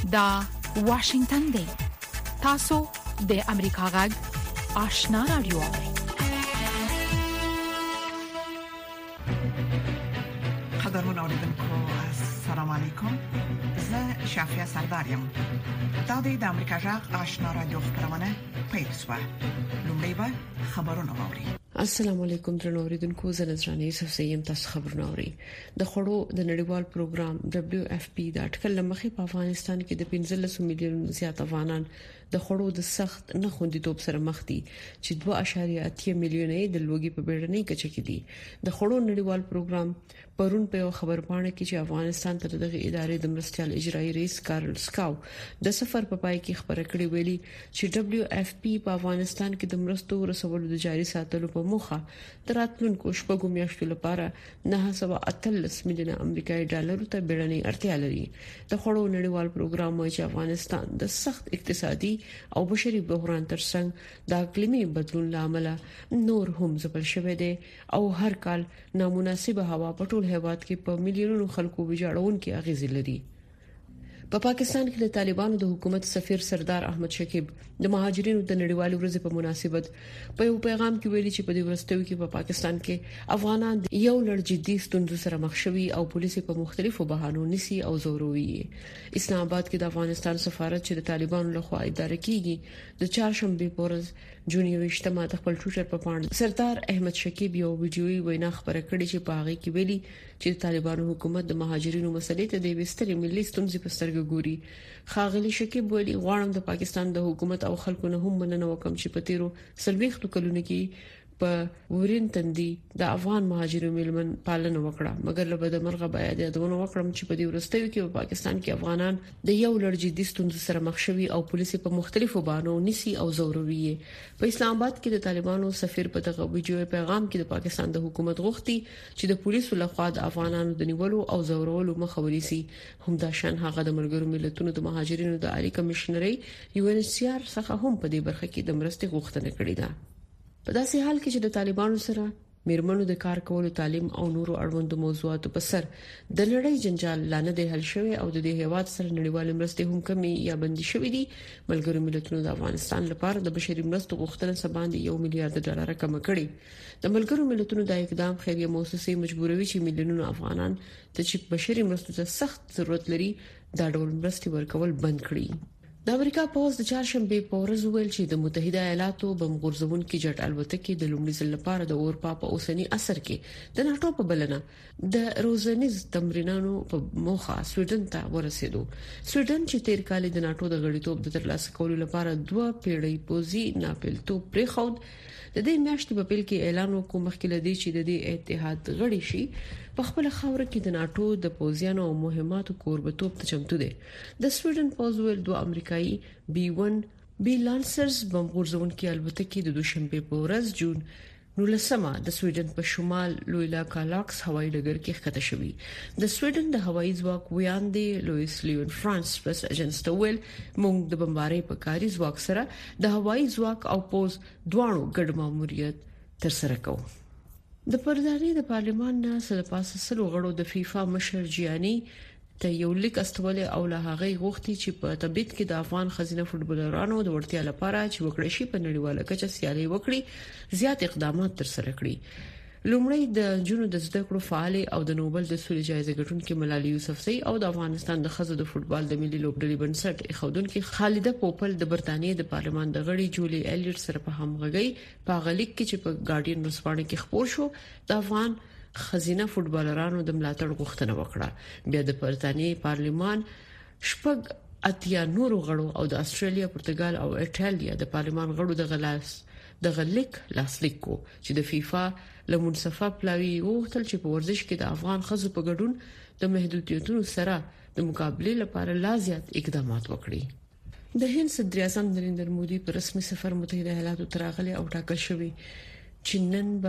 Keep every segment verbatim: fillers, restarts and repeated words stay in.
دا واشنگتن دی. تاسو د امریکا غږ آشنا رادیو. قدرمن اوریدونکو السلام علیکم. زه شافیا سردارم. دا د امریکا غږ آشنا رادیو خبرونه پیل شوه. لومړی به خبرونه واوري. السلام علیکم درنو اوریدونکو، زه نذرانه یوسف سیم تاسو خبرونه اوري. د خړو د نړیوال پروګرام دبليو اف پی د اټکل لمخې په افغانستان کې د پنځلس میلیون زیات افغانان د خړو د سخت نه خوندیتوب سره مخ دي چې دوه اعشاریه اته میلیونه د لوګي په بیړنۍ کچه کې دي. د خړو نړیوال پروګرام پرون په خبر پاڼه کې چې افغانستان ته دغه ادارې د مرستيال اجرایی رئیس کارل سکاو د سفر په پای کې خبره کړې ویلي چې دبليو اف پی په افغانستان کې د مرستو رسولو د جاري ساتلو په موخه تراتلونکو شپږو میاشتو لپاره نه سوا اتلس میلیونه امریکایي ډالر ته بیړنۍ اړتیا لري. د خړو نړیوال پروګرام وايي چې افغانستان د سخت اقتصادي او بشري بحران ترڅنګ د اقلیمي بدلون لامل نور هم ځپل شوی دی او هر کال نامناسبه هوا په ټول هیواد کې په میلیونونو خلکو ویجاړون کې اغیز لري. په پا پاکستان کې د طالبانو د حکومت سفیر سردار احمد شکیب د مهاجرینو د نړیوالې ورځې په مناسبت په یو پیغام کې ویلي چې په دې ورځو کې په پا پاکستان کې افغانان یو لړ جدي ستونزو سره مخ شوي او پولیس په مختلفو بهانو نسی او زوروي. اسلام آباد کې د افغانستان سفارت چې د طالبانو لخوا اداره کیږي د چهارشنبه په ورځ جون یوشتمه د خپل ټویټر په پاڼه سردار احمد شکیب یو ویډیويي وینا خبره کړې چې په هغه کې ویلي چې طالبانو حکومت د مهاجرینو مسلې ته د وستري ملي ستونزې په سترګو ګوري. خاغلی شکیب ویلي غواړم د پاکستان د حکومت او خلکو نه هم مننه وکم چې په تیرو سلويختو کلونو کې په ورین تندي د افغان مهاجرینو ملمن پالنه وکړه، مګر له بده مرغه باید یادونه وکړم چې په دې ورستیو کې په پاکستان کې افغانان د یو لړ جدي ستونزو سره مخ شوي او پولیس په مختلفو بانو نسی او زوروي. په اسلام آباد کې د طالبانو سفیر په دغه ویډیو پیغام کې د پاکستان د حکومت غوښتي چې د پولیسو لخوا د افغانانو د نیولو او زورولو مخه ونیسي. همدا شان هغه د ملګرو ملتونو د مهاجرینو د عالی کمشنري یو ان سی آر څخه هم په دې برخه کې د مرستې غوښتنه کړې ده. په داسې حال کې چې د طالبانو سره میرمنو د کار کولو تعلیم او نورو اړوندو موضوعاتو په سر د لړۍ جنجال لانه د حل شوی او د دې هیواد سره نړیوال مرستې هم کمی یا بندي شوې دي. ملګرو ملتونو د افغانستان لپاره د بشري مرستو غوښتنه سباند یو میلیارډ ډالر کم کړي. د ملګرو ملتونو د اقدام خیریه مؤسسې مجبوروي چې میلیونونو افغانان ته چې بشري مرستو ته سخت ضرورت لري دا ډول مرستې ورکول بند کړي. د امریکا پوز د چهارشنبه په ورځ ویل چې د متحده ایالاتو بمغورځون کې جټ الوتکې د لومړي ځل لپاره د اروپا په اوسنی عصر کې د ناتو په بلنه د روزنیز تمرینانو په موخه سویډن ته ورسېدو. سویډن چې تیر کال د ناتو د غړیتوب د ترلاسه کولو لپاره دوه پیړۍ پوزي ناپیلتوب پرې خود د دې میاشتې په پیل کې اعلان وکړ مخکې لدی چې د دې اتحاد غړي شي په خپل خاور کې د ناتو د پوزیانو او مهماتو کوربتوب ته چمتو دي. د سویډن پوز ول دوه امریکایي بي ون بي لانسرز بمغورځون کې البتکې د دوشنبه په ورځ جون نولسمه د سویډن په شمال لویلا کالاکس هوایي ډګر کې ښکته شوې. د سویډن د هوایي ځواک ویاندې لوئیس لیون فرانس پرس اجنس ته ویل موږ د بمبارۍ په کاري ځواک سره د هوایي ځواک او پوز دواړو ګډ ماموریت تر سره کوو. د پردانې د پارلمان نه سره پاسه سلو غړو د فیفا مشر جیانی ته یو لیک استول او له هغه غوښتي چې په تبعید کې د افغان خزینه فوټبالرانو د ورتیا لپاره چې وکړي شي په نړیواله کچه سیالي وکړي زیات اقدامات تر سره کړي. لومړی د جنو د زده کړو فعال او د نوبل د سولې جایزه ګټونکې ملالي یوسفزۍ او د افغانستان د خزو د فوټبال د ملي لوبډلې بنسټ خودونکې خالده پوپل د برتانیې د پارلمان د غړي جولي الیټ سره په همغږي په غلیک کې چې په ګارډین رسپانه کې خبر شو د افغان خزینه فوټبالرانو د ملاتړ غوښتنه وکړه. بیا د برتانیې پارلمان شپږ اتیا نورو غړو او د استرالیا، پرتګال او ایټالیا د پارلمان غړو د غلاس د غلیک لاسلیک کو چې د فیفا لمنصفه پلاوی وغوښتل چې په ورزش کې د افغان خزو په ګډون د محدودیتونو سره د مقابله لپاره لازم اقدامات وکړي. د هند صدر اعظم نریندر مودي په رسمي سفر متحده ایالاتو ته راغلي او ټاکل شوی چې نن به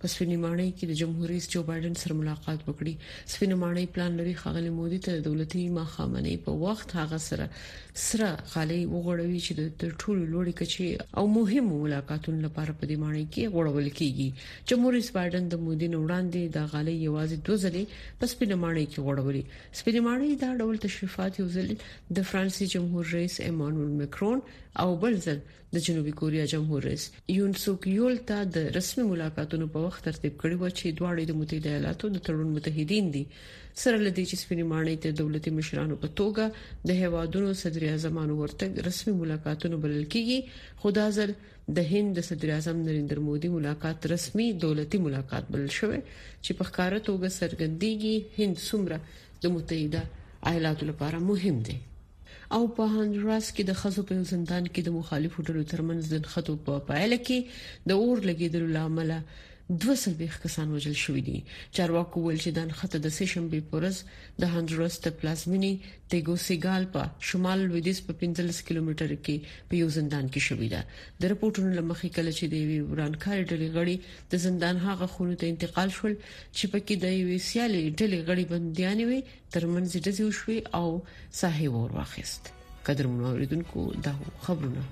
په سپینمانۍ کې د جمهور رئیس جو بایدن سره ملاقات وکړي. سپینمانۍ پلان لري ښاغلي مودي ته د دولتي ماخامنۍ په وخت هغه سره سره غالي وغوړوي چې د ټولو لوړې کچې او مهمو ملاقاتونو لپاره په دې مانۍ کې غوړول کیږي. جمهور رئیس بایدن د مودي نو وړاندې د غالي یوازې دوه ځلې په سپینمانۍ کې غوړولې. سپینمانۍ دا ډول تشریفات یو ځل د فرانسې جمهور رئیس ایمانوئل ماکرون او بل ځل د جنوبي کوریا جمهور رئیس یون سوک یول ته د رسمي ملاقاتونو په وخت ترتیب کړي و چې دواړه د متحده ایالاتو د تړون متحدین دي. سره لدی چې سپینمانۍ ته دولتي مشرانو په توګه د هیوادونو صدر اعظمانو ورته رسمي ملاقاتونو بلل کیږي. خدا ځل د هند د صدر اعظم نریندر مودي ملاقات رسمي دولتي ملاقات بلل شوی چې په ښکارا توګه څرګندېږي هند څومره د متحده ایالاتو لپاره مهم دی. او په هندوراس کې د خزو په زندان کې د مخالفو ډلو ترمنځ د خطو په پایله کې د اور لګیدلو لامل دوه سلويخ کسان وژل شوې دي. چارواکو ویل چې د خطه د سشنبه پورز د هندوراس د پلازمینی تګوسیګال په شمال لویدیځ په پنځلس کیلومتر کې په یو زندان کې شوې ده. د رپورټونو لمخې کله چې د ورانکاري ډلې غړي د زندان هغه خونو ته انتقال شول چې پکې د یو سیالي ډلې غړي بنديان وي ترمنځ د ځو شوي او صاحب ور واخیست. قدر منوریدونکو دا خبرونه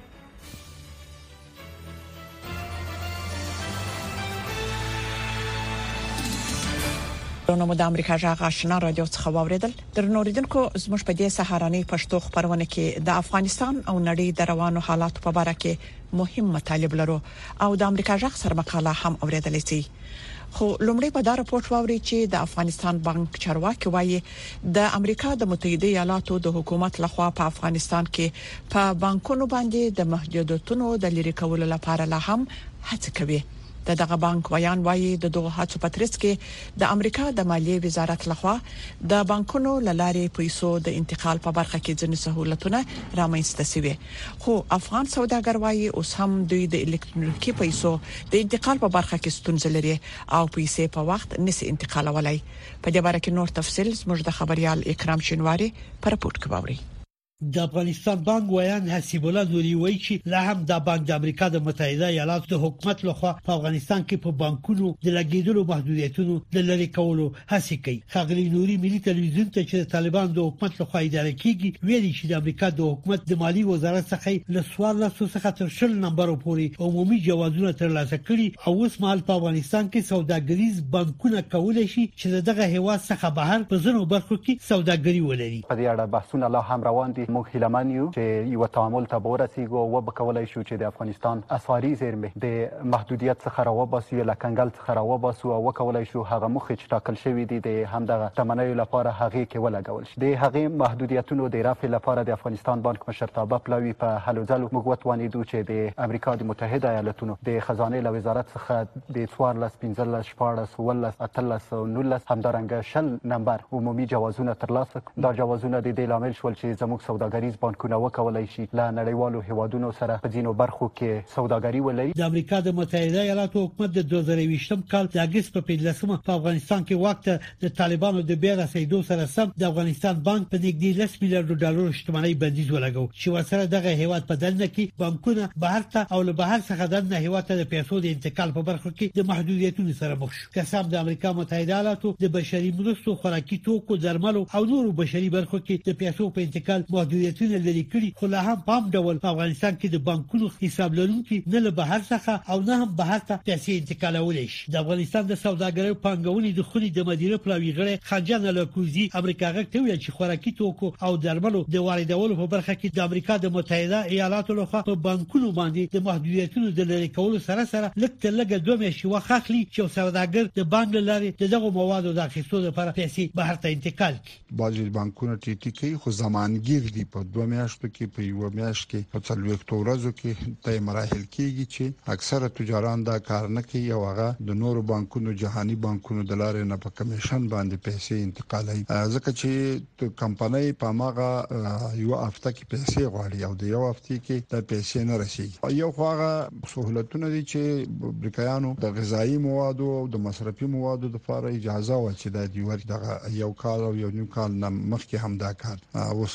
نو د امریکا جغ آشنا رادیو څخه واوریدل. در نوریدونکو زموږ په دې سهارنۍ پښتو خبرونه کې د افغانستان او نړۍ د روانو حالات په اړه کې مهم مطالب لرو او د امریکا جغ سره مقاله هم اوریدل شي. خو لومړی په دا راپورټ واوري چې د افغانستان بانک چارواکي وایي د امریکا د متحده ایالاتو د حکومت لخوا په افغانستان کې په بانکونو باندې د محدودیتونو د لری کولو لپاره لا هم هڅه کوي. د دغه بانک ویان وایي د دغه هڅو په ترڅ کې د امریکا د مالیې وزارت لخوا د بانکونو لارې پیسو د انتقال په برخه کې ځینې سہولتونه رامنځته شوي. خو افغان سوداګر وایي اوس هم دوی د الکترونیکي پیسو د انتقال په برخه کې ستونزې لري او پیسې په وخت نشي انتقالولای. په دې اړه کې نور تفصیل زموږ د خبريال اکرام شینواری پر رپورت کې باوري. د افغانستان بانک ویان حسیب الله نوري وایي چې لا هم د بانک د امریکا د متحده ایالاتو د حکومت لخوا په افغانستان کې په بانکونو د لګیدلو محدودیتونو د لری کولو هڅه کوي. خغلی نوري ملي تلویزیون ته چې د طالبان د حکومت لخوا اداره کیږي ویلي چې د امریکا د حکومت د مالی وزارت څخه له سوال څخه تر شل نمبر پورې عمومي جوازونه ترلاسه کړي او اوس مهال په افغانستان کې سوداګریز بانکونه کولای شي چې دغه هیواد څخه بهر په ځینو برخو کې سوداګري ولري. په دې اړه بحثونه لا هم روان دي. موږ هیلمن یو چې یو تعامل ته ورسیږو او وبکولای شو چې د افغانستان اسعاري زیرمې د محدودیت څخه راوباسو یا کنګل څخه راوباسو او وکولای شو هغه مخ چې ټاکل شوی دی د همدغه تمنیو لپاره هغه کې ولګول شي. د هغه محدودیتونو د رفع لپاره د افغانستان بانک مشرتابه پلوي په هلو ځلو موږ وتوانیدو چې د امریکا د متحده ایالاتونو د خزانه له وزارت څخه د څوارلس پنځلس شپاړس ولس اتلس او نولس همدارنګه شل نمبر عمومي جوازونه ترلاسه کړل. دا جوازونه د دې لامل شول چې زموږ سوداګریز بانکونه وکولای شي له نړیوالو هیوادونو سره په ځینو برخو کې سوداګري ولري. د امریکا د متحده ایالاتو حکومت د دوه زره ویشتم کال د اگست په پنځلسمه په افغانستان کې وخت د طالبانو د بیا رسیدو سره سم د افغانستان بانک په نږدې لس میلیارډ ډالر شتمنۍ بندیز ولګاو چې ورسره دغه هیواد په دننه کې بانکونه بهر ته او له بهر څخه دننه هیواد ته د پیسو د انتقال په برخه کې د محدودیتونو سره مخ شو. قسم د امریکا متحده ایالاتو د بشري مرستو خوراکي توکو درملو او نورو بشري برخو کې د پیسو په انتقال محدودیتونه لري کړي. خو لا هم په ډول په افغانستان کې د بانکونو حساب لرونکي نه له بهر څخه او نه هم بهر ته پیسې انتقالول شي. د افغانستان د سوداګرۍ پانګونې د خوني د مدیره پلاوی غړي خنجان لکوزي امریکا غږ ته ویل چې خوراکي توکو او درملو د واردولو په برخه کې د امریکا د متحده ایالاتو لخوا په بانکونو باندې د محدودیتونو د لری کولو سره سره لکه لګه دوه میاشتې وخت اخلي چې سوداګر د بانک لارې دغه موادو د اخیستلو لپاره پیسې بهر ته انتقال کړي. بعضي بانکونه ټیټي کوي خو زمانګیر دي په دوه میاشتو کې په یو میاشت کې په څلوېښتو ورځو کې ته مراحل کېږي چې اکثره تجاران دا کار نه کوي او هغه د نورو بانکونو جهاني بانکونو د لارې نه په کمیشن باندې پیسې انتقالوي ځکه چې کمپنۍ په ماغه یو هفته کې پیسې غواړي او د یو هفته کې د پیسې نه رسیږي. یو خواغه سہولتونه دي چې امریکایانو د غذایی موادو او د مصرفي موادو لپاره اجازه و چې د دیور دغه یو کال او یو نیم کال نه مخکې هم دا کار اوس لکه د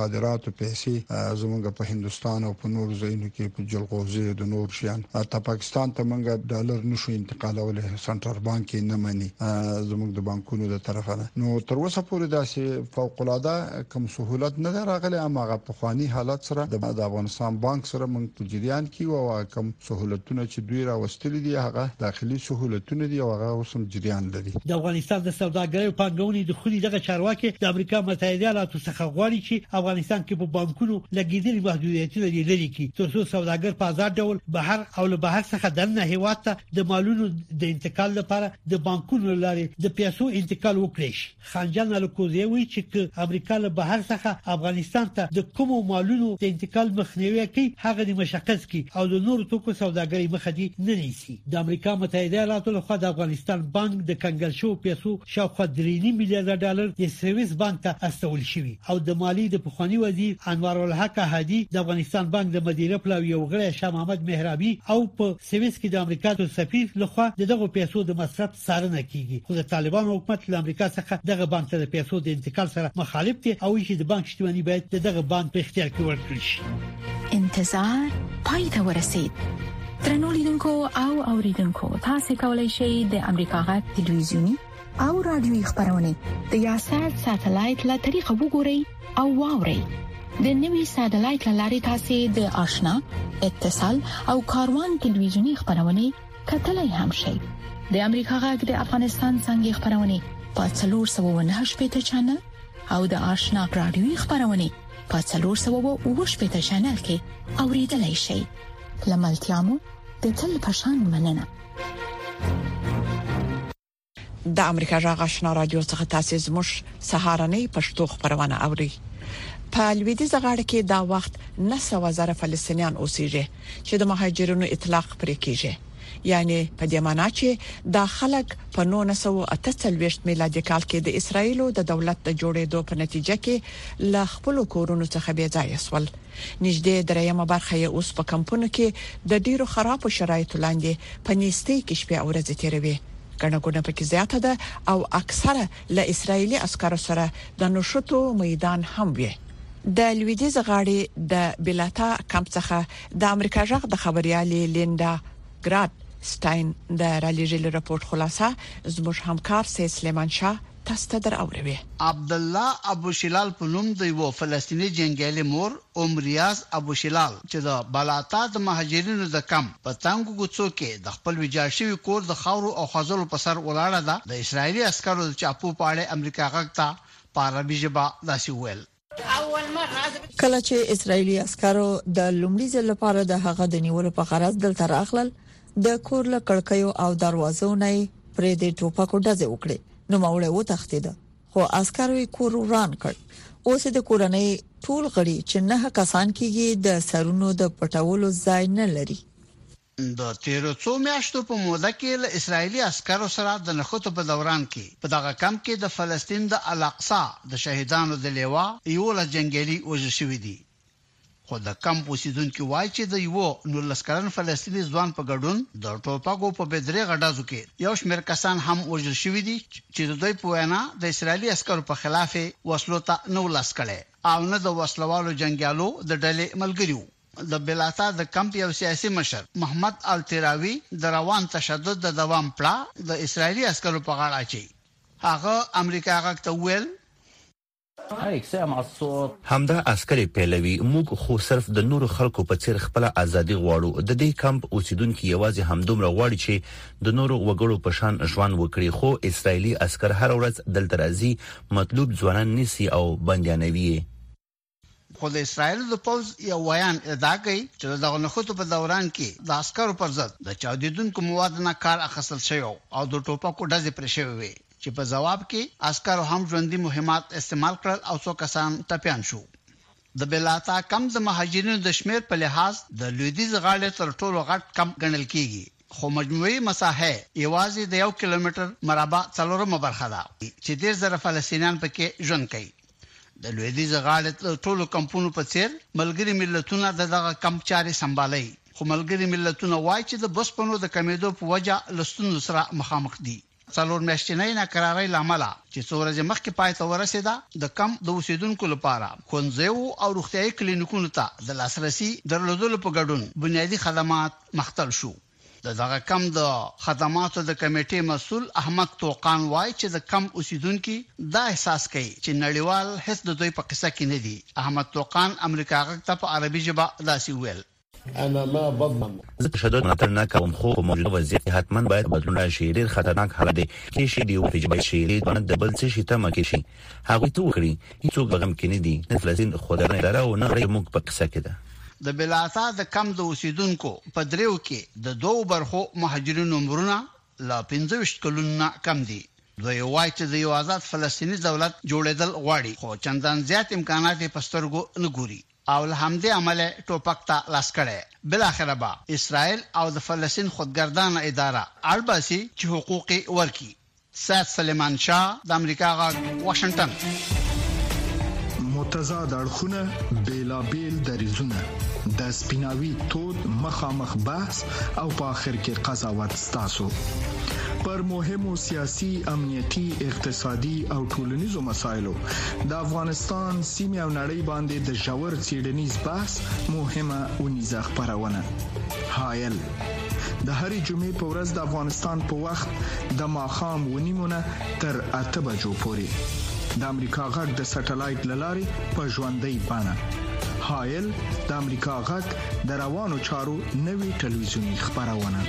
صادراتو پیسې زمونږ په هندستان او په نور ځایونو کې په جلغوزي د نور شیان ته پاکستان ته موږ ډالر نشو انتقالولای سنټرال بانک نه مني زمونږ د بانکونو د طرفه نو تر اوسه پورې داسې فوق العاده کوم سہولت نه راغلي اما هغه په خواني حالت سره د افغانستان بانک سره موږ په جریان کې او کوم سہولتونه چې دوی راوستل دي هغه داخلي سہولتونه دي او هغه اوسم جریان لري. د افغانستان د سوداګرۍ او پانګونې د خوني دغه چارواکي د امریکا متحده ایالاتو څخه غواړي چې افغانستان کې په بانکونو لګیدلي محدودیتونه لري کې تر څو سوداګر په آزاد ډول بهر او له بهر څخه دننه هیواد ته د مالونو د انتقال لپاره د بانکونو لارې د پیسو انتقال وکړي. خانجان الکوزي وایي چې امریکا له بهر څخه افغانستان ته د کومو مالونو د انتقال مخنیوي کوي هغه د مشخص کی او د نور توکو سوداګرۍ مخه دي نه نیسي. د امریکا متحده ایالاتو لخوا د افغانستان بانک د کنګل شو پیسو شاوخوا درې میلیارډ ډالر د سرویس بانک ته استول شوی او د مالی د پخوانی وزیر انوار الحق هادي د افغانستان بانک د مدیره پلاوی او غړي شاه محمد مهرابي او په سرویس کې د امریکا د سفیر لخوا دغه پیسو د مصرف څارنه کیږي. خو د طالبان حکومت له امریکا څخه دغه بانک ته د پیسو د انتقال سره مخالف دي او چې د بانک شتمنۍ باید دغه بانک په اختیار کې ورکړل شي. انتظار پای ته ورسید. ترنو لیدونکو او اوریدونکو تاسو کولی شئ د امریکا غږ ټلویزیونی او رادیوي خبرونه د یاشر ساتلایت له طریقو وګورئ او واورئ. د نوي ساتلایت لارې تاسو د آشنا اتصال او کاروان ټلویزیونی خبرونه کتلای هم شئ. د امریکا غږ د افغانستان څنګه خبرونه په څلور سوه نه شپږ چنل او د آشنا رادیوي خبرونه په څلور سوه او شپږ چنل کې اوریدلای شئ. لملتيامو د تل پشان مننه. د امریکا جغ آشنا رادیو څخه تاسو زموږ سهارنۍ پښتو خبرونه اوري. په لویدیځ غاړه کې دا وخت نه سوه زره فلسطینیان اوسېږي چې د مهاجرینو اطلاق پرې کیږي. یعنی په دې معنی چې د خلک په نولس سوه اته څلوېښت میلادي کال کې د اسرایلو د دولت د جوړېدو په نتیجه کې ل خپل کورونو څخه بې ځای شول. نږدې درېیمه برخه یې اوس په کمپونو کې د ډیرو خرابو شرایطو لاندې په نيستي کې شپه او ورځ تیروي. ګڼګونه پکې زیاته ده او اکثره له اسرایلی عسکرو سره د نشټو میدان هم وي. د لویدیځ غاړي د بلاتا کمپ څخه د امریکا جغ د خبريالي لیندا ګراد ستاین د رالیجل راپورټ خلاصه زموږ همکار سید سلیمان شاه تاسو ته دراوړي. عبد الله ابو شلال په نوم د یو فلسطینی جنگیالي مور ام ریاض ابو شلال چې د بلاتا د مهاجرینو د کم په تنګو کوڅو کې د خپل ویجاړ شوی کور د خاورو او خزلو په سر ولاړه ده. د اسرایلی عسکرو د چاپو پاړې امریکا غږ ته په عربي ژبه داسې ویل. کله چې اسرایلی عسکرو د لومړي ځل لپاره د هغه د نیولو په غرض دلته راغلل د کور له کړکیو او دروازو نه پرې د ټوپکو ډزې وکړې. نو ماوړې و تختید خو عسکرو کور وران کړ. اوس د کورنۍ ټول غړي چې نه کسان کېږي د سرونو د پټولو ځای نه لري. د تیرو څو میاشتو په موده کې له اسرایلی عسکرو سره د نخښو په دوران کې په دغه کم کې د فلسطین د الاقصا د شهیدانو د لیوا یو له جنگیالي وژل شوی دی. خو د کم اوسیدونکو وایي چې د یو نور لسکرن فلسطیني ځوان په ګډون د ټوپکو په بدري غډازو کې یو شمېر کسان هم وژل شوی دي چې د دوی په وینا د اسرایلی عسکرو په خلاف وسلو ته نو لاس کړي او نه د وسلوالو جنگیالو د ډلې ملګریو. د بلاتا د کمپ یو سیاسي مشر محمد التراوی د روان تشدد د دوام پلا د اسرایلی عسکرو په غاړه اچي. هغه امریکا غږ ته ویل همدا عسکري پیلوي موږ خو صرف د نورو خلکو په څیر خپل ازادي غواړو. د دې کمپ اوسیدونکو یوازې همدومره غواړي چې د نورو وګړو په شان ژوند وکړي. خو اسرایلی عسكر هر ورځ دلته راځي مطلوب ځوانان نسی او بنديانوي. خو د اسرایل د پوز یو ویان ادعا کوي چې دغه نخښو په دوران کې د عسکرو پر ضد د چاودیدونکو مواد نه کار اخیستل شوی او د ټوپکو ډزې پر شوی وي چې په جواب کې عسکرو هم ژوندۍ مهمات استعمال کړل او څو کسان ټپيان شو. د بلاتا کم د مهاجرینو د شمیر په لحاظ د لویدیځ غاړې تر ټولو غټ کم ګڼل کیږي. خو مجموعي مساحه یوازې د یو کیلومتر مربع څلورمه برخه ده چې ډیر زره فلسطینیان پکې ژوند کوي. د لویدیځ غاړې ټولو کمپونو په څیر ملګری ملتونه دغه کم چاري سمبالي. خو ملګری ملتونه وایي چې د بسپنو د کمیدو په وجه لستون سره مخامخ دي. څلور میاشتې ناکرارۍ لامل چې څورځ مخکې پای ته ورسېده د کم د اوسیدونکو لپاره خونځو او روغتيایي کلینیکونو ته د لاسرسي درلودلو په ګډون بنیادی خدمات مختل شو. د دغه کم د خدماتو د کمیټې مسول احمد توقان وای چې د کم اوسیدونکو دا احساس کوي چې نړیوال هیڅ د دوی په قصه کې نه دي. احمد توقان امریکا غږ په عربي ژبه داسې ویل: انا ما بضمن زه تشدد ملاتړ نه کوم خو په موجوده وضعیت کې حتمان باید بدلون راشي. ډیر خطرناک حالت دی کې شي دی او چې باید شي باندې د بل څه شي ته مکه شي هغه ته وکړي هیڅوک غم کې نه دي. نه فلسطین خدای نه دره او نه موږ په قصه کې ده. د بلاتا د کم د اوسیدونکو په دریو کې د دوه برخو مهاجرینو عمرونه لا پنځه ویشت کلونه کم دي. دوی وایي چې د یو آزاد فلسطینی دولت جوړېدل غواړي خو چندان زیات امکانات یې پسترګو نه ګوري او له همدې عمله ټوپک ته لاس کړي. بل اخر به اسرائیل او د فلسطین خودګردانه اداره الباسي چې حقوقي ورکي. سید سلیمان شاه د امریکا غږ واشنگټن. متضاد اړخونه بیلابیل دریزونه د سپیناوي تود مخامخ بحث او په اخر کې قضاوت ستاسو پر مهمو سیاسي امنیتي اقتصادي او ټولنیزو مسایلو د افغانستان سیمه او نړۍ باندې د ژور څېړنیز بحث مهمه ونیزه خبرونه حایل د هرې جمعې په ورځ د افغانستان په وخت د ماخام ونیمونه تر اته بجو پورې د امریکا غږ د سټلایټ للارې په ژوندۍ بانه حایل د امریکا غږ د روانو چارو نوي ټلویزیونی خبرونه.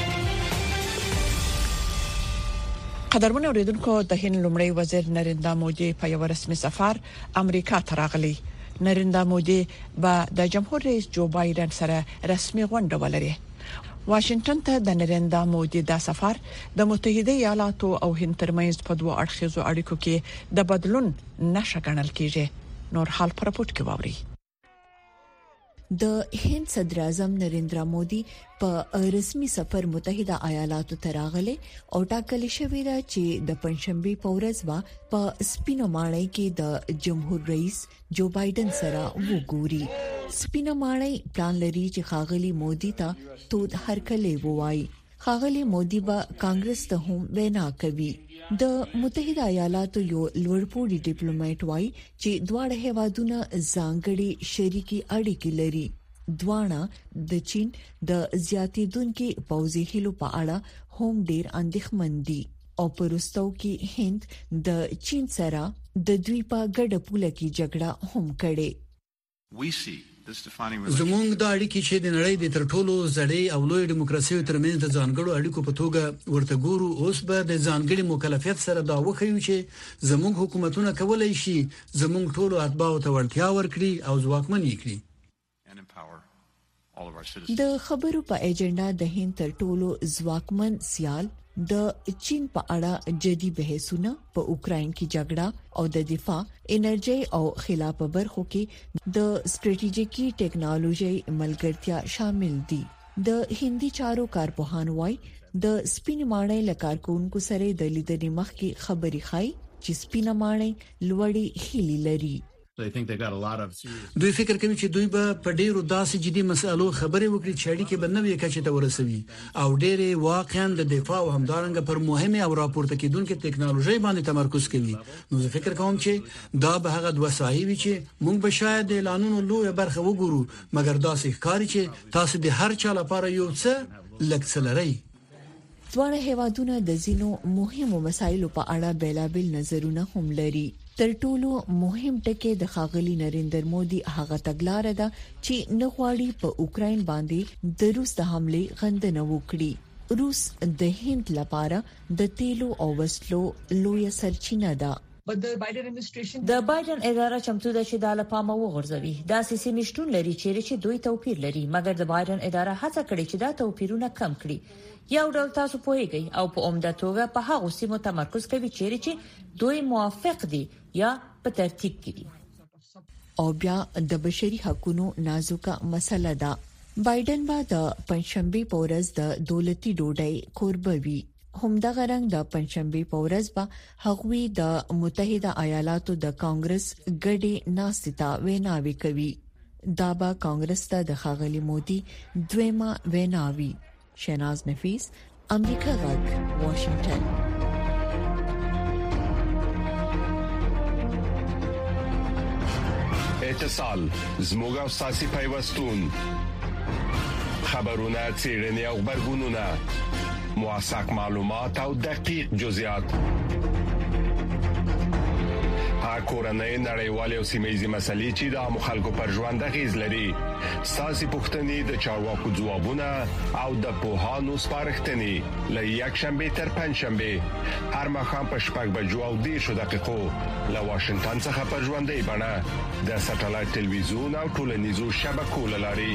قدرمن اوریدونکو د هند لومړی وزیر نریندرا مودي په یو رسمي سفر امریکا ته راغلی. نریندرا مودي به د جمهور رئیس جو بایدن سره رسمي غونډه ولري. واشنگټن ته د نریندرا مودي دا سفر د متحده ایالاتو او هند ترمنځ په دوه اړخیزو اړیکو کې د بدلون نشه ګڼل کیږي. نور حال پر راپورټ کې واوري. د هند صدر اعظم نریندرا مودي په رسمي سفر متحده ایالاتو ته راغلي او ټاکل شوی دی چې د پنځشنبه په ورځ به په سپینو ماڼۍ کې د جمهور رئیس جو بایدن سره وګوري. سپینو ماڼۍ پلان لري چې خاغلی مودي ته تود هرکلی ووایي. خاغلی مودي به کانګرس ته هم وینا کوي. د متحده ایالاتو یو لوړپوړي ډیپلوماټ وایي چې دواړه هیوادونه ځانګړي شریکي اړیکې لري. دواړه د چین د زیاتیدونکو پوځي هلو په اړه هم ډیر اندېښمن دي او پرستو کې هند د چین سره د دوی په ګډه پوله کې جګړه هم کړې. زمونږ د اړیکې چې د نړۍ د تر ټولو زړې او لوی دیموکراسي ترمنځ د ځانګړو اړیکو په توګه ورته ګورو. اوس به د ځانګړي مکلفیت سره دا وخیو چې زمونږ حکومتونه کولای شي زمونږ ټولو اتباعو ته ورتیا ورکړي او ځواکمن یې کړي. د خبرو په ایجنډا د هند تر ټولو ځواکمن سیال د چین په اړه جدي بحثونه په اوکرين کې جګړه او د دفاع انرژي او خلاف برخو کې د ستراتیژیکي ټیکنالوژي ملګرتیا شامل دي. د هندي چارو کارپوهان وای د سپین ماڼۍ لکارکونکو سره د لیدنې مخ کې خبري خای چې سپین ماڼۍ لوړی خېلی لري. دوی فکر کوي چې دوی به په ډیرو داسې جدي مسالو خبرې وکړي چې اړیکې به نوې کچې ته ورسوي او ډېرې واقعا د دفاع او همدارنګه پر مهمه او راپورته کېدونکو ټیکنالوژي باندې تمرکز کوي. نو زه فکر کوم چې دا به هغه دوه ساحې وي چې موږ به شاید اعلانونو لوی برخه وګورو مګر داسې ښکاري چې تاسو د هر چا لپاره یو څه لکسلري. دواړه هیوادونه د زینو مهمو مسایلو په اړه بیلابل نظرونه هم لري. تر ټولو مهم ټکی د خاغلی نریندر مودي هغه تګلارې ده چې نه غواړي په اوکرين باندې د روس د حمله غندنه وکړي. روس د هند لپاره د تیلو او وسلو لوی سرچینه ده. د بایدن اداره چمتو ده چې د لپامه وغورځوي. دا سیسي نشټون لري چې دوی توپیر لري مګر د بایدن اداره هڅه کړې چې دا توپیرونه کم کړي. یو ډول تاسو پوهیږئ او په عمده توګه په هغه سیمو تمرکز کوي چې دوی موافق دي یا په ترتیب کې دي. او بیا د بشري حقوقو نازکه مسله ده. بایدن به د پنځشنبه په ورځ د دولتي ډوډۍ قربوي. همدغه رنګ د پنځشنبه په ورځ به هغوی د متحده ایالاتو د کانګرس ګډي ناستې ته ویناوي کوي. دا به کانګرس ته د خاغلی مودي دویمه ویناوي. شیناز نفیس، امریکا غږ، واشنگټن. اتصال زموږ او ساسي پیوستون خبرونه چیرنی او خبرګونونه موثق معلومات او دقیق جزئیات کورنۍ نړیوالې او سیمه‌یزې مسلې چې د عام خلکو پر ژوند اغیز لري ساسي پوښتنې د چارواکو ځوابونه او د پوهانو سپارښتنې لې یک شنبه تر پنځ شنبه هر مخام په شپږ بجو او دیرش دقیقو له واشنگټن څخه پر ژوندۍ بڼه د ساتلایت ټلویزیون او ټولنیزو شبکو لاري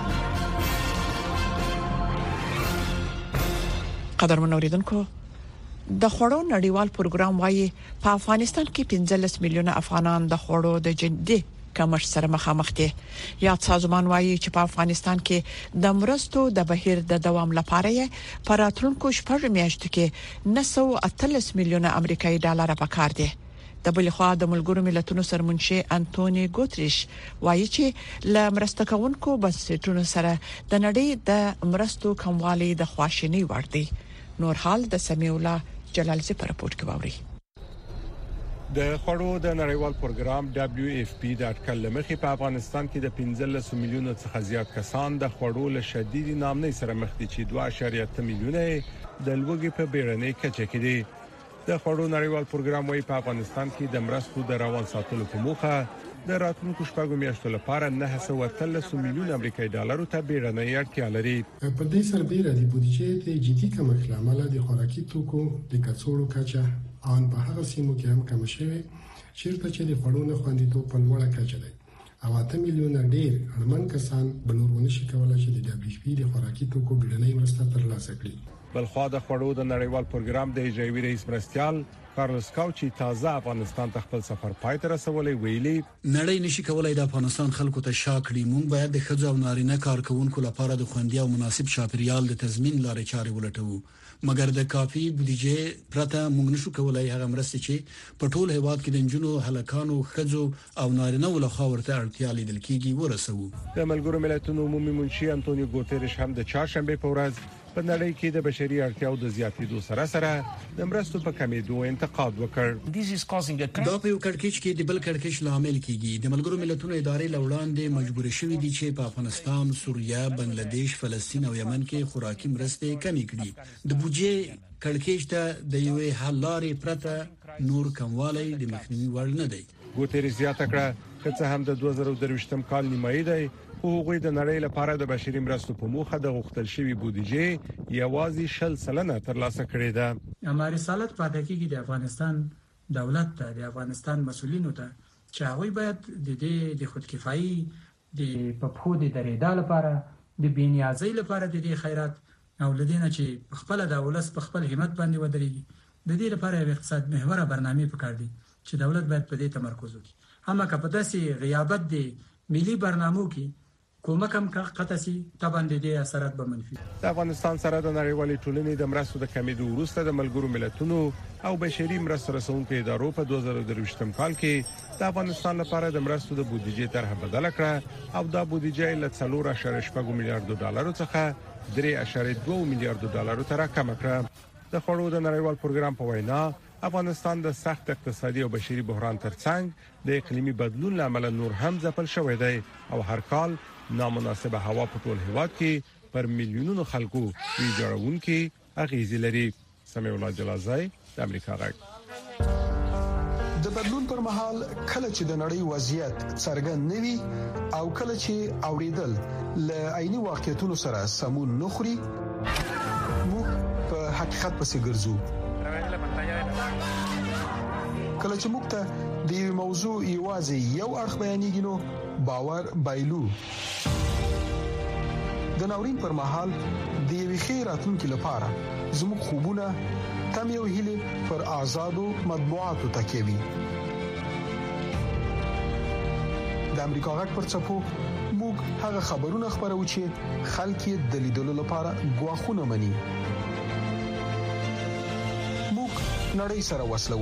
قدرمن اوریدونکو د خوړو نړیوال پروګرام وايي په افغانستان کې پنځلس میلیونه افغانان د خوړو د جدي کمښت سره مخامخ دي. یاد سازمان وايي چې په افغانستان کې د مرستو د بهیر د دوام لپاره یې په راتلونکو شپږ میاشتو کې نه سو اتلس میلیونه امریکایي ډالر پکار دي. د بل خوا د ملګرو ملتونو سرمنشي انټونی ګوتریش وايي چې ل مرسته کوونکو بنسټونو سره د نړۍ د مرستو کموالی د خواشینی وړ دی. نور حال د سمیع الله جلال زی پر راپورټ کوي. د خړو د نړیوال پروګرام دبليو اف پی د اټکل مخې په افغانستان کې د پنځلس میلیونو څخه زیات کسان د خړو له شدید نامنۍ سره مخ دي چې دوه اعشاریه اته میلیونه د لوګي په بیرنۍ کچه کې دي. د خړو نړیوال پروګرام وايي په افغانستان کې د مرستو د روان ساتلو په موخه د راتلونکو شپږو میاشتو لپاره نه سو اتلس میلیون امریکایي ډالر ته بیرنۍ اړتیا لري. په دې سربېره د بودیجې د جدي کمښت لامل د خوراکي توکو د کڅوړو کچه ان په هغه سیمو کې هم کم شوی چیرته چې د خړونو خوندیتوب په لوړه کچه دی او اته میلیون ډیر اړمن کسان بلورونه شي کولای شي د دبليو اف پی د خوراکي توکو بیرنۍ مرسته ترلاسه کړي. بلخوا د خړو د نړیوال پروګرام د ایجایوي رئیس مرستيال کارلوس کاوچی تازه افغانستان ته خپل سفر پای ته رسولې ویلي نړۍ نشي کولای د افغانستان خلکو ته شاکړي مونږ باید د خځو او نارینه کارکونکو لپاره د خوندي او مناسب چاپیریال د تضمین لارې چارې ولټوو مګر د کافي بودیجې پرته مونږ نشو کولای هغه مرستې چې په ټول هیواد کې د جنونو هلکانو خځو او نارینه ولخوا ورته اړتیا لیدل کیږي ورسوو. د ملګرو ملتونو عمومي منشي انټونی ګوتریش هم د چهارشنبه په ورځ په نړۍ کې د بشري اړتیاو د زیاتېدو سره سره د مرستو په کمیدو انتقاد وکړ. دا په یو کړکېچ کې د بل کړکېچ لامل کیږي. د ملګرو ملتونو ادارې لوړاندې مجبور شوې دي چې په افغانستان، سوریه، بنگلاديش، فلسطین او یمن کې خوراکي مرستې کمې کړي. د بودیجې کړکېچ ته د یوې حل لارې پرته نور کموالی د مخنیوي وړ نه دی. ګوتریش زیاته کړه چې هم د دوه زره درویشتم کال نیمایي دی خو هغوی د نړۍ لپاره د بشري مرستو په موخه د غوښتل شوی بودیجې یوازې شل سلنه ترلاسه کړې ده. امر رسالت پاتې کیږي د افغانستان دولت ته د افغانستان مسولینو ته چې هغوی باید د دې د خودکفایي د پخو د درېدا لپاره د بنیازۍ لپاره د دې خیرات او لدینه چې خپل د ولس په خپل همت باندې ودرېږي د دې لپاره یو اقتصاد محوره برنامه پکار دي چې دولت باید په دې تمرکز وکړي. هم که په داسې غیابت د ملي برنامو کې کومه کم قطعي طبعا د دې اثرات به منفي. د افغانستان سره د نړیوالې ټولنې د مرستو د کمیدو وروسته د ملګرو ملتونو او بشري مرستو رسونکو ادارو په دوه زره درویشتم کال کې د افغانستان لپاره د مرستو د بودیجې طرح بدل کړه او دا بودیجې له څلور اعشاریه شپږ میلیارډ ډالر څخه درې اعشاریه دوه میلیارډ ډالر ته راکم کړه. د خړو د نړیوال پروګرام په وینا افغانستان د سخت اقتصادي او بشري بحران ترڅنګ د اقلیمي بدلون لامل نور هم ځپل شوی دی او هر کال نامناسبه هوا په ټول هیواد کې پر میلیونونو خلکو ویجاړونکي اغیز لري. سمیع الله جلازای د امریکا غږ. د بدلون پر مهال کله چې د نړۍ وضعیت څرګند نوي او کله چې اوریدل ل عیني واقعیتونو سره سمون نخري موږ په حقیقت پسې ګرځو. کله چې موږ ته د یو موضوع یوازې یو اړخ بیانېږي نو باور بایلو. د ناورین پر مهال د یوې خیراتونکو لپاره زموږ خوبونه تم یو هیله پر آزادو مطبوعاتو تکوي. د امریکا غږ پر چپو موږ هغه خبرونه خبرو چې خلک یې د لیدلو لپاره غواخونه مني. موږ نړۍ سره وسلو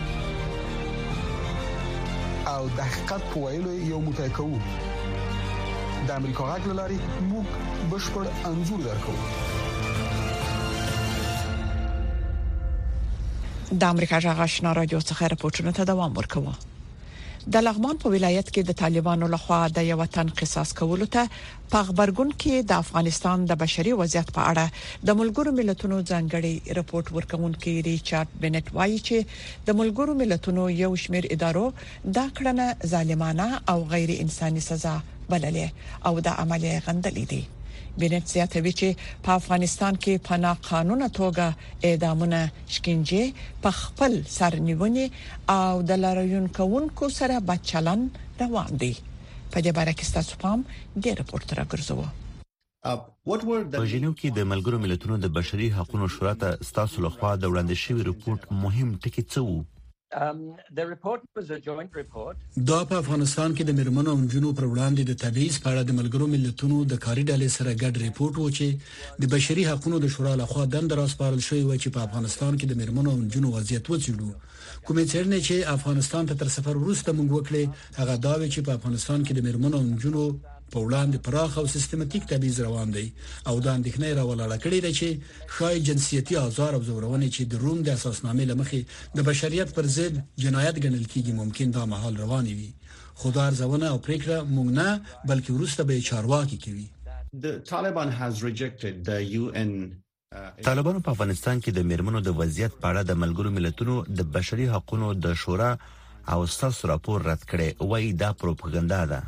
او د حقیقت په ویلو یو متای کوو. د امریکا غږ لاري موږ بشپړ انزور درکو. د امریکا غږ آشنا رادیو څخه راپورټونه ته دوام ورکوي. د لغمان په ولایت کې د طالبانو لخوا د یو وطن قصاص کولو ته په خبرګون کې د افغانستان د بشري وضعیت په اړه د ملګرو ملتونو ځانګړي رپورت ورکوونکي ریچارډ بنټ وایي چې د ملګرو ملتونو یو شمېر ادارو دا کړنه ظالمانه او غیر انساني سزا بللې او د عملي غندلې دي. بنت زیاتوي چې په افغانستان کې په ناقانونه توګه اعدامونه شکنجه په خپل سرنیونې او د لاریونکو سره بچلن روان دي. په دې باره کې تاسو پام د رپورت راګرځوو. په ژنیو کې د ملګرو ملتونو د بشري حقوقو شورا ته ستاسو لخوا د وړاندې شوی رپورت مهم ټکی څه وو؟ Um, the report was a joint report. دا په افغانستان کې د مرمنو او جنو پر وړاندې د تبعیض په اړه د ملګرو ملتونو د کاري ډلې سره ګډ ریپورت و چې د بشري حقوقو د شورا لخوا دند راسپارل شوی و چې په افغانستان کې د مرمنو او جنو وضعیت وڅېړو. کومې څېړنې چې افغانستان ته تر سفر وروسته موږ وکړې هغه دا و چې په افغانستان کې د مرمنو او جنو په وړاندې پراخ او سیستماتیک تبعیض روان دی او دا اندېښنه راولاړه کړې ده چې شای جنسیتي آزار او زورونه چې د روم د اساسنامې لمخې د بشریت پر ضد جنایت ګڼل کیږي ممکن دا مهال روان وي. خو دا ارزونه او پریکړه موږ نه بلکې وروسته به چارواکي کوي. The Taliban has rejected the U N طالبانو په افغانستان کې د مرمنو د وضعیت په اړه د ملګرو ملتونو د بشري حقوقو د شورا او ستاسو راپور رد کړي وایي دا پروپاګاندا ده.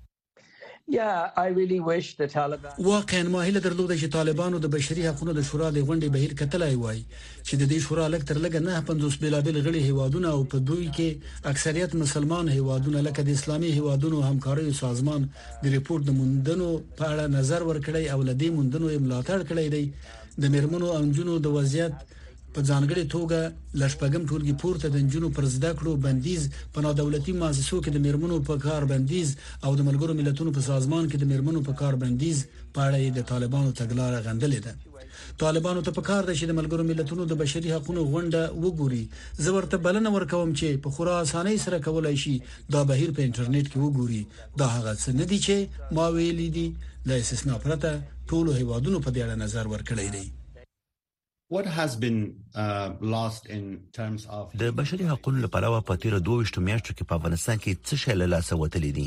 Yeah, I really wish the Taliban واقعا ما هیله درلوده چې طالبانو د بشري حقوقو د شورا د غونډې بهیر کتلای وای چې د دې شورا لکتر لګ نه پنځوس بلابل غړي هیوادونه او په دوی کې اکثریت مسلمان هیوادونه لکه د اسلامي هیوادونو همکاري سازمان د ریپورت د موندنو په اړه نظر ورکړی او لدی موندنو ملاتړ کړی دی. د مرمنو او جنو د وضعیت په ځانګړي توګه لشپګم ټولګي پورته د جنونو پر زده کړو بندیز په نادولتي مؤسسو کې د مرمنو په کار بندیز او د ملګرو ملتونو په سازمان کې د مرمنو په کار بندیز په اړه د طالبانو تګلارې غندلې ده. طالبانو ته پکار ده چې د ملګرو ملتونو د بشري حقوقو غونډه وګوري. زه ورته بلنه ورکوم چې په خورا اسانۍ سره کولای شي دا بهیر په انټرنیټ کې وګوري. دا هغه څه نه دي چې ما ویلي دي. لا استثناء پرته ټول هیوادونو په دې اړه نظر ورکړی دی. What has been uh, lost in terms of د بشري حقوقو لپاره په تیر دوه ویشت میاشتو کې په افغانستان کې څه شی له لاسه وتلی دي؟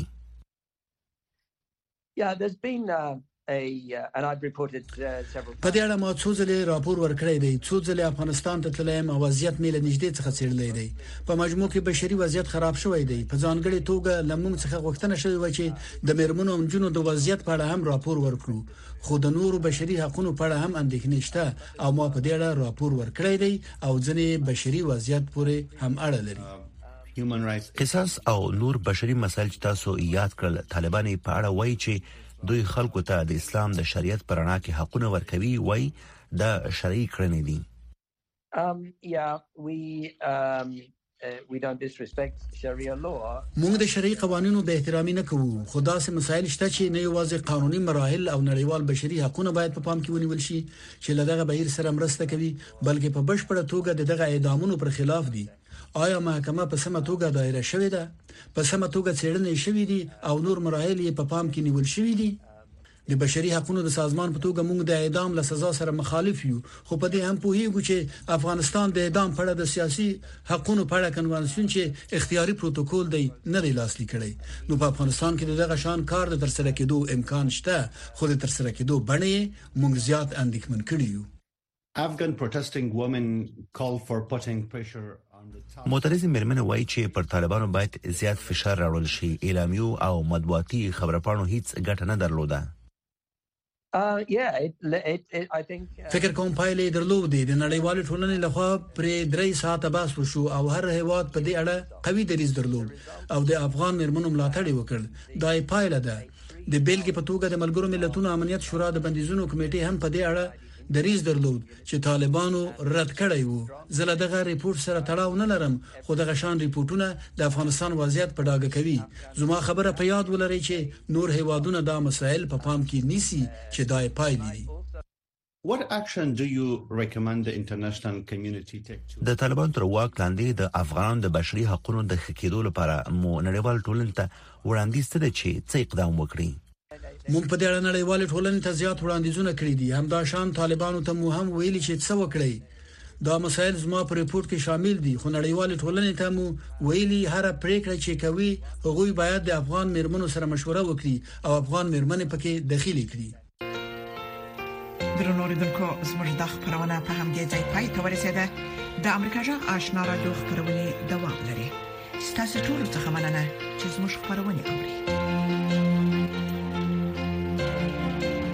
Yeah, there's been uh, a uh, and I've reported uh, several په دې اړه ما څو ځله راپور ورکړی دی. څو ځله افغانستان ته تلم او وضعیت مې له نږدې څخه څېړلی دی. په مجموع کې بشري وضعیت خراب شوی دی. په ځانګړي توګه لمونږ څخه غوښتنه شوې و چې د مرمنو او جنو د وضعیت په اړه هم راپور ورکړو. خو د نورو بشري حقوقو په اړه هم اندېښنې شته او ما په دې اړه راپور ورکړی دی او ځنې بشري وضعیت پورې هم اړه لري. قصاص او نور بشري مسایل چې تاسو یاد کړل طالبان په اړه وایي چې دوی خلکو ته د اسلام د شریعت پر رڼا کې حقونه ورکوي وایي دا شرعي کړنې دي. Um yeah we um Uh, we don't disrespect Sharia law. موږ د شرعي قوانینو به احترام نه کوو. خو داسې مسایل شته چې نه یوازې قانوني مراحل او نړیوال بشري حقوقونه باید په پام کې ونیول شي چې لدغه بهیر سره مرسته کوي بلکې په بشپړه توګه دغه اعدامونو پر خلاف دي. آیا محکمه په سمه توګه دایره شوې ده؟ په سمه توګه څېړنې شوې دي او نور مراحل یې په پام کې نیول شوې دي؟ د بشري حقوقو د سازمان په توګه موږ د اعدام له سزا سره مخالف یو. خو په دې هم پوهیږو چې افغانستان د اعدام په اړه د سیاسي حقوقو په اړه کنوانسیون چې اختیاري پروتوکول دی نه دی لاسلیک کړی. نو په افغانستان کې دغه شان کار د ترسره کېدو امکان شته خو د ترسره کېدو بڼې موږ زیات اندېښمن کړي یو. Afghan protesting women call for putting pressure معترض مرمنه وایي چې پر طالبانو باید زیات فشار راوړل شي. اعلامیو او مطبوعاتي خبرپاڼو هیڅ ګټه نه درلوده. Uh yeah it, it, it I think uh, فکر کوم پایلې درلودې. د نړیوال ټولنې لخوا پرې درې ساعته بحث وشو او هر هیواد په دې اړه قوي دریځ درلود او د افغان مرمنو ملاتړ وکړ. دا پایله ده. د بیلګې په توګه د ملګرو ملتونو امنیت شورا د بندیزونو کمیټې هم په دې اړه دریځ درلود چې طالبانو رد کړی وو. زله دغه ریپورت سره تړاو نه لرم خو دغه شان ریپورتونه د افغانستان وضعیت په ډاګه کوي. زما خبره په یاد ولرئ چې نور هیوادونه دا مسایل په پام کې نیسي چې دای پایلې دي. What action do you recommend the international community take to د طالبان تر واک لاندې د افغانانو د بشري حقوقو د ښه کېدو لپاره مو نړیوال ټولنې ته وړاندیز څه دی چې څه اقدام وکړي؟ موږ په دې اړه نړیوال ټولنې ته زیات وړاندیزونه کړي دي. همدا شان طالبانو ته مو هم ویلي چې څه وکړي. دا مسایل زما په ریپورت کې شامل دي خو نړیوال ټولنې ته مو ویلي هر پریکړه چې کوي هغه باید د افغان مرمنو سره مشوره وکړي او افغان مرمنې پکې دخیل کړي. درنو اوریدونکو زموږ د خبرونه په همدې ځای پای ته ورسیده. د امریکا جغ آشنا رادیو خبرونه دوام لري. ستاسو ټول څه مننه چې زموږ خبرونه اوري.